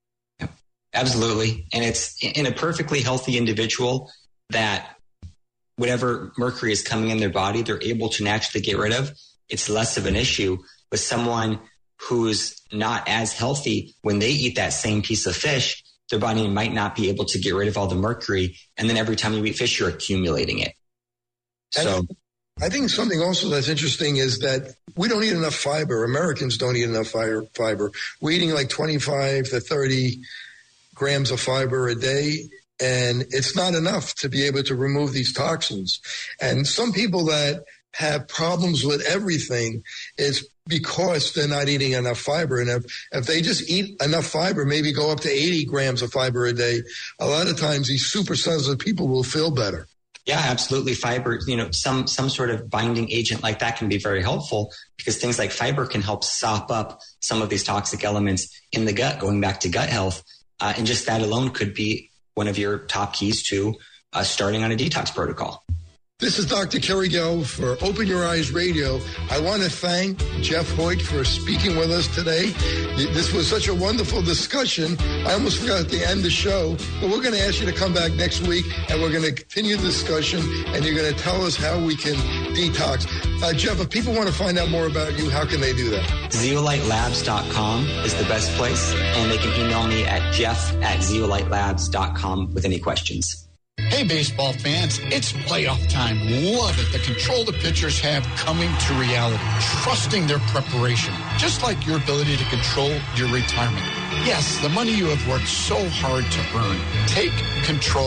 Absolutely. And it's in a perfectly healthy individual that whatever mercury is coming in their body, they're able to naturally get rid of. It's less of an issue. With someone who's not as healthy, when they eat that same piece of fish, their body might not be able to get rid of all the mercury. And then every time you eat fish, you're accumulating it. So I think something also that's interesting is that we don't eat enough fiber. Americans don't eat enough fiber. We're eating like 25 to 30 grams of fiber a day. And it's not enough to be able to remove these toxins. And some people that have problems with everything is because they're not eating enough fiber. And if they just eat enough fiber, maybe go up to 80 grams of fiber a day, a lot of times these super sensitive people will feel better. Yeah, absolutely. Fiber, some sort of binding agent like that can be very helpful, because things like fiber can help sop up some of these toxic elements in the gut, going back to gut health. And just that alone could be one of your top keys to starting on a detox protocol. This is Dr. Kerry Gelb for Open Your Eyes Radio. I want to thank Jeff Hoyt for speaking with us today. This was such a wonderful discussion. I almost forgot to end the show, but we're going to ask you to come back next week, and we're going to continue the discussion, and you're going to tell us how we can detox. Jeff, if people want to find out more about you, how can they do that? zeolightlabs.com is the best place, and they can email me at jeff@zeolightlabs.com with any questions. Hey, baseball fans, it's playoff time. Love it. The control the pitchers have coming to reality, trusting their preparation, just like your ability to control your retirement. Yes, the money you have worked so hard to earn. Take control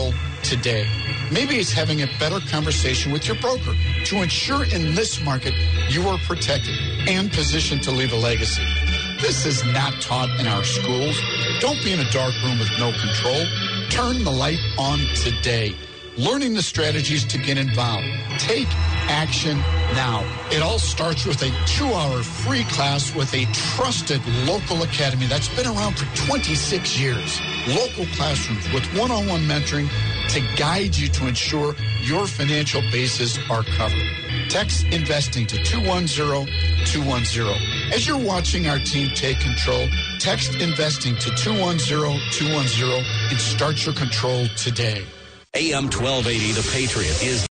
today. Maybe it's having a better conversation with your broker to ensure in this market you are protected and positioned to leave a legacy. This is not taught in our schools. Don't be in a dark room with no control. Turn the light on today. Learning the strategies to get involved. Take action now. It all starts with a 2-hour free class with a trusted local academy that's been around for 26 years. Local classrooms with one-on-one mentoring to guide you to ensure your financial bases are covered. Text investing to 210-210. As you're watching our team take control, text investing to 210-210 and start your control today. AM 1280, The Patriot, is